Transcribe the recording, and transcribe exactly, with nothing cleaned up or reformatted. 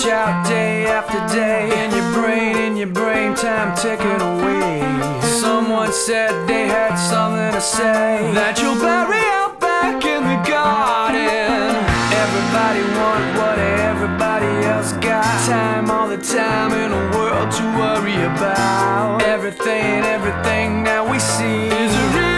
out day after day, in your brain, in your brain, time ticking away. Someone said they had something to say, that you'll bury out back in the garden. Everybody want what everybody else got. Time all the time in a world to worry about. Everything, everything that we see is a real